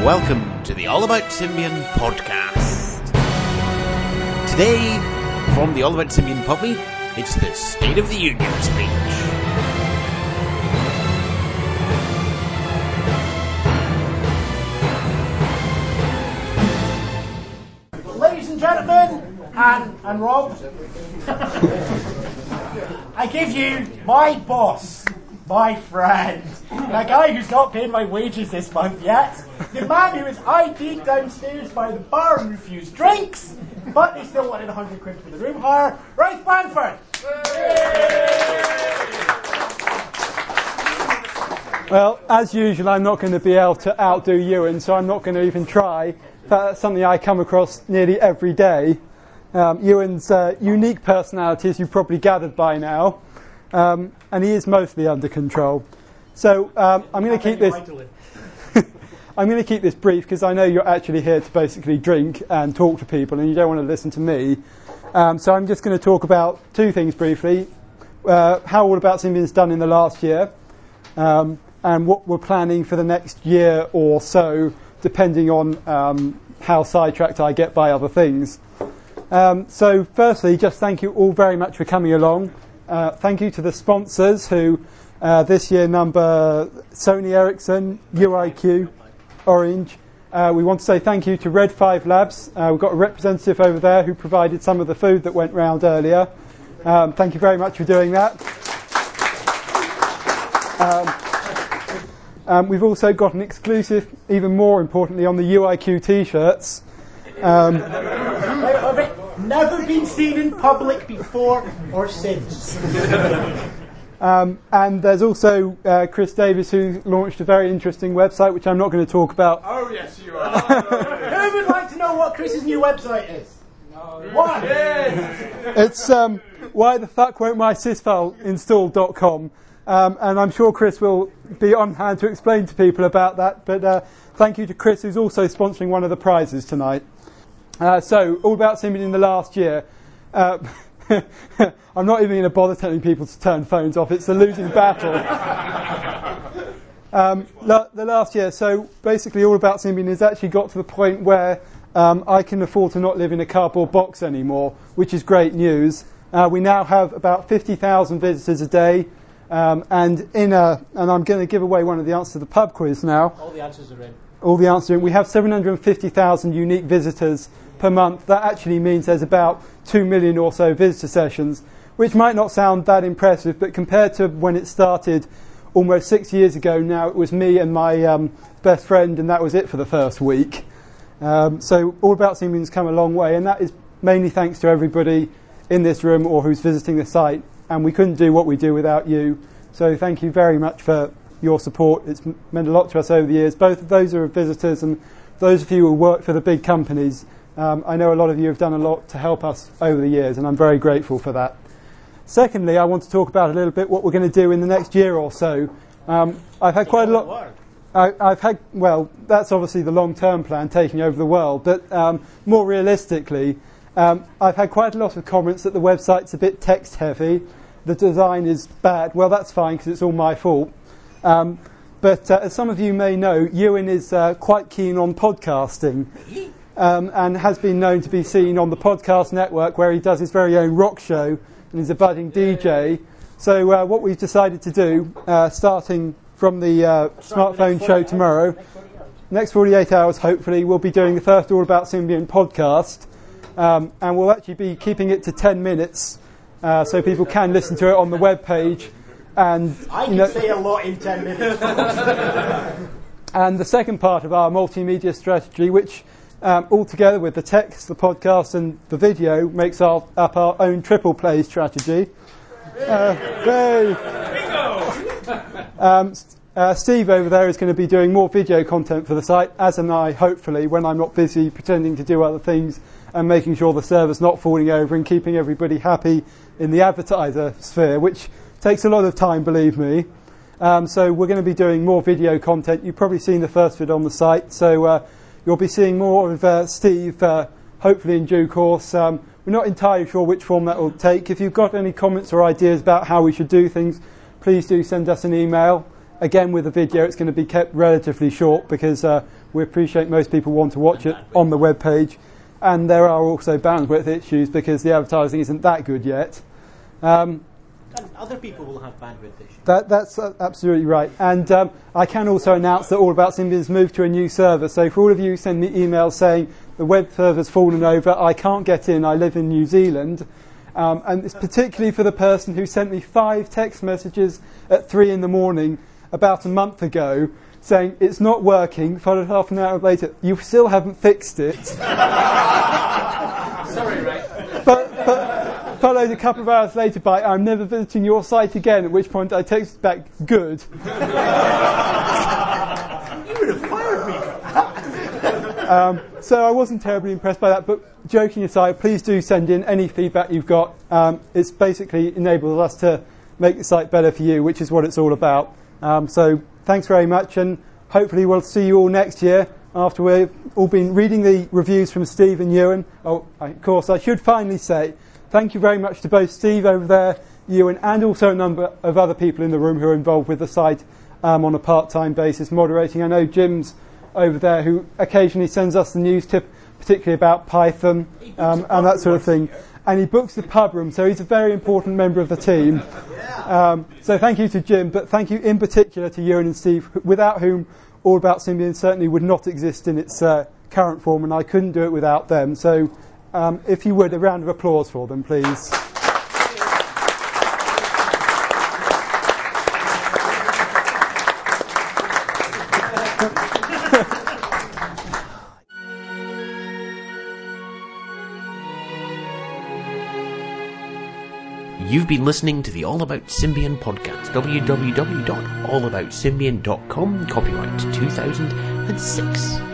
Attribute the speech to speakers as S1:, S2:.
S1: welcome to the All About Symbian podcast. Today, from the All About Symbian Puppy, it's the State of the Union speech.
S2: Ladies and gentlemen, and Rob, I give you my boss, my friend, the guy who's not paid my wages this month yet, the man who was ID'd downstairs by the bar and refused drinks, but they still wanted 100 quid for the room hire, Ralph Blanford.
S3: Well, as usual, I'm not going to be able to outdo Ewan, so I'm not going to even try. That's something I come across nearly every day. Ewan's unique personality, as you've probably gathered by now, and he is mostly under control. So I'm going to keep this. I'm going to keep this brief because I know you're actually here to basically drink and talk to people, and you don't want to listen to me. So I'm just going to talk about two things briefly: how All About Symbian's done in the last year, and what we're planning for the next year or so, depending on how sidetracked I get by other things. So firstly, just thank you all very much for coming along. Thank you to the sponsors who this year number Sony Ericsson, UIQ, Orange. We want to say thank you to Red 5 Labs. We've got a representative over there who provided some of the food that went round earlier. Thank you very much for doing that. We've also got an exclusive, even more importantly, on the UIQ t-shirts.
S2: Never been seen in public before or since.
S3: And there's also Chris Davis, who launched a very interesting website, which I'm not going to talk about.
S4: Oh, yes, you are.
S2: Who would like to know what Chris's new website is? What?
S3: It's whythefuckwon'tmysysfile install.com. And I'm sure Chris will be on hand to explain to people about that. But thank you to Chris, who's also sponsoring one of the prizes tonight. So, All About Symbian in the last year. I'm not even going to bother telling people to turn phones off. It's a losing battle. The last year, so basically All About Symbian has actually got to the point where I can afford to not live in a cardboard box anymore, which is great news. We now have about 50,000 visitors a day. And I'm going to give away one of the answers to the pub quiz now.
S2: All the answers are in.
S3: All the answers are in. We have 750,000 unique visitors per month. That actually means there's about 2 million or so visitor sessions, which might not sound that impressive, but compared to when it started almost 6 years ago now, it was me and my best friend, and that was it for the first week. So All About Symbian's come a long way, and that is mainly thanks to everybody in this room or who's visiting the site. And we couldn't do what we do without you. So thank you very much for your support. It's meant a lot to us over the years, both of those who are visitors and those of you who work for the big companies. I know a lot of you have done a lot to help us over the years, and I'm very grateful for that. Secondly, I want to talk about a little bit what we're going to do in the next year or so. I've had quite a lot. Well, that's obviously the long-term plan, taking over the world. But more realistically, I've had quite a lot of comments that the website's a bit text-heavy. The design is bad. Well, that's fine because it's all my fault. But as some of you may know, Ewan is quite keen on podcasting and has been known to be seen on the Podcast Network, where he does his very own rock show and is a budding DJ. So what we've decided to do, starting from the smartphone show tomorrow, next 48 hours hopefully, we'll be doing the first All About Symbian podcast. And we'll actually be keeping it to 10 minutes so people can listen to it on the web page. And
S2: I can say a lot in 10 minutes.
S3: And the second part of our multimedia strategy, which altogether with the text, the podcast and the video, makes up our own triple play strategy. Steve over there is going to be doing more video content for the site, as am I, hopefully, when I'm not busy pretending to do other things and making sure the server's not falling over and keeping everybody happy in the advertiser sphere, which takes a lot of time, believe me. So we're going to be doing more video content. You've probably seen the first vid on the site, so you'll be seeing more of Steve, hopefully in due course. We're not entirely sure which form that will take. If you've got any comments or ideas about how we should do things, please do send us an email. again, with the video, it's going to be kept relatively short because we appreciate most people want to watch it on the web page. And there are also bandwidth issues because the advertising isn't that good yet.
S1: And other people will have bandwidth issues.
S3: That's absolutely right. And I can also announce that All About Symbian has moved to a new server. So for all of you who send me emails saying the web server's fallen over, I can't get in, I live in New Zealand. And it's particularly for the person who sent me 5 text messages at 3 a.m. about a month ago saying it's not working, followed half an hour later, you still haven't fixed it.
S1: Sorry, Ray.
S3: But followed a couple of hours later by, I'm never visiting your site again, at which point I texted back, good.
S2: You would have fired me.
S3: So I wasn't terribly impressed by that, but joking aside, please do send in any feedback you've got. It's basically enables us to make the site better for you, which is what it's all about. So thanks very much, and hopefully we'll see you all next year after we've all been reading the reviews from Steve and Ewan. Oh, of course, I should finally say thank you very much to both Steve over there, Ewan, and also a number of other people in the room who are involved with the site on a part-time basis moderating. I know Jim's over there who occasionally sends us the news tip, particularly about Python and that sort of thing. And he books the pub room, so he's a very important member of the team. So thank you to Jim, but thank you in particular to Ewan and Steve, without whom All About Symbian certainly would not exist in its current form, and I couldn't do it without them. So if you would, a round of applause for them, please.
S1: You've been listening to the All About Symbian podcast, www.allaboutsymbian.com, copyright 2006.